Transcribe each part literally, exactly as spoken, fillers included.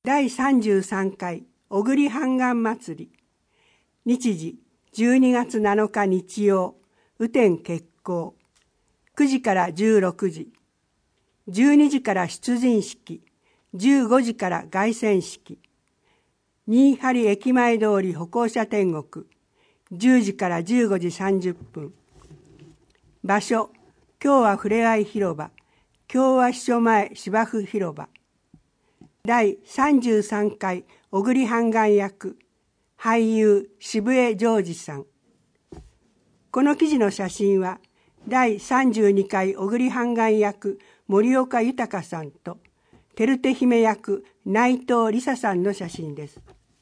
だいさんじゅうさんかい小栗半願祭り。日時じゅうにがつなのか日曜、雨天決行。くじからじゅうろくじ。じゅうにじから出陣式。じゅうごじから凱旋式。新張駅前通り歩行者天国。じゅうじからじゅうごじさんじゅっぷん。場所、今日はふれあい広場。今日は秘書前芝生広場。だいさんじゅうさんかい小栗半願役、俳優渋江ジョージさん。この記事の写真は、だいさんじゅうにかい小栗半願役、森岡豊さんと、照手姫役、内藤理沙さんの写真です。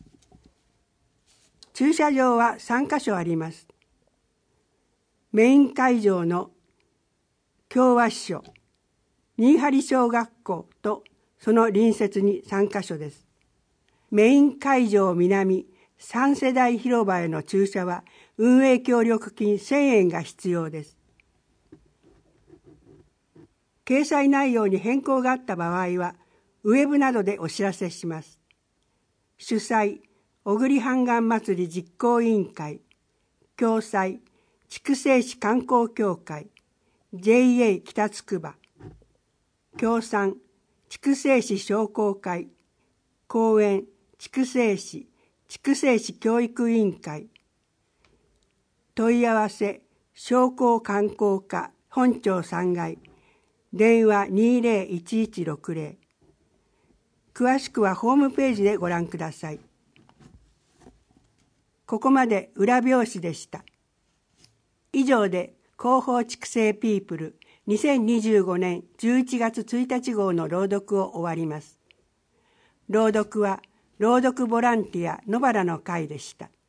駐車場はさんかしょあります。メイン会場の共和支所、新張小学校とその隣接にさんかしょです。メイン会場南さん世代広場への駐車は運営協力金せんえんが必要です。掲載内容に変更があった場合は、ウェブなどでお知らせします。主催、小栗半願祭り実行委員会。共催、筑西市観光協会。ジェイエー 北つくば。協賛、筑西市商工会。講演、筑西市、筑西市教育委員会。問い合わせ、商工観光課本庁さんがい。電話にーぜろいちいちろくぜろ。詳しくはホームページでご覧ください。ここまで裏表紙でした。以上で広報筑西ピープルにせんにじゅうごねんじゅういちがつついたち号の朗読を終わります。朗読は朗読ボランティア野原の会でした。